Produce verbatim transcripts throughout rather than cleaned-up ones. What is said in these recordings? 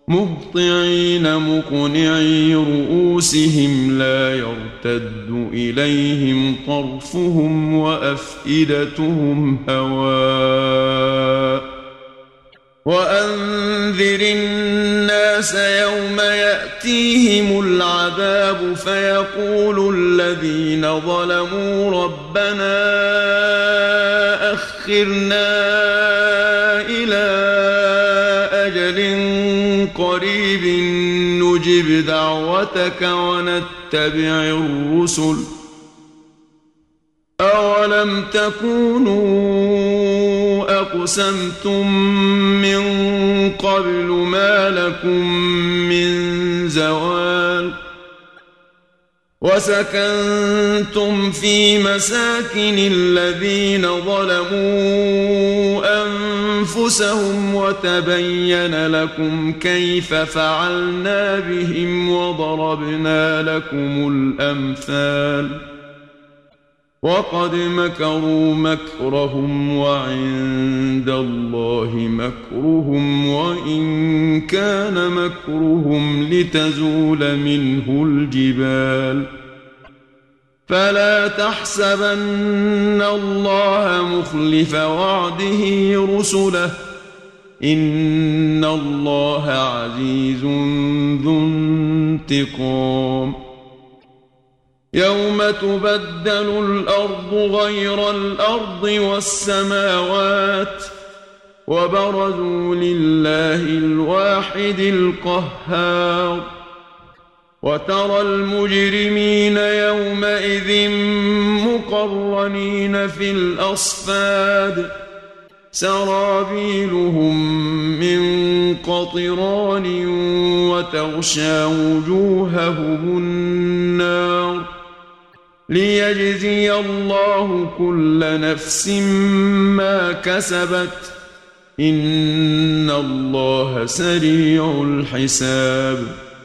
مهطعين مقنعي رؤوسهم لا يرتد إليهم طرفهم وأفئدتهم هواء وأنذر الناس يوم يأتيهم العذاب فيقول الذين ظلموا ربنا أخرنا إلى أجل قريب نجب دعوتك ونتبع الرسل أولم تكونوا أقسمتم من قبل ما لكم من زوال وسكنتم في مساكن الذين ظلموا أنفسهم وتبين لكم كيف فعلنا بهم وضربنا لكم الأمثال وقد مكروا مكرهم وعند الله مكرهم وإن كان مكرهم لتزول منه الجبال فلا تحسبن الله مخلف وعده رسله إن الله عزيز ذو انتقام يوم تبدل الأرض غير الأرض والسماوات وبرزوا لله الواحد القهار وترى المجرمين يومئذ مقرنين في الأصفاد سرابيلهم من قطران وتغشى وجوههم النار ليجزي الله كل نفس ما كسبت إن الله سريع الحساب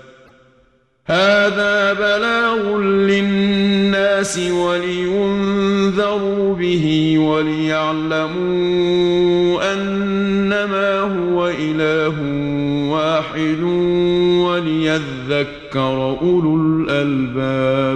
هذا بلاغ للناس ولينذروا به وليعلموا أنما هو إله واحد وليذكر أولو الألباب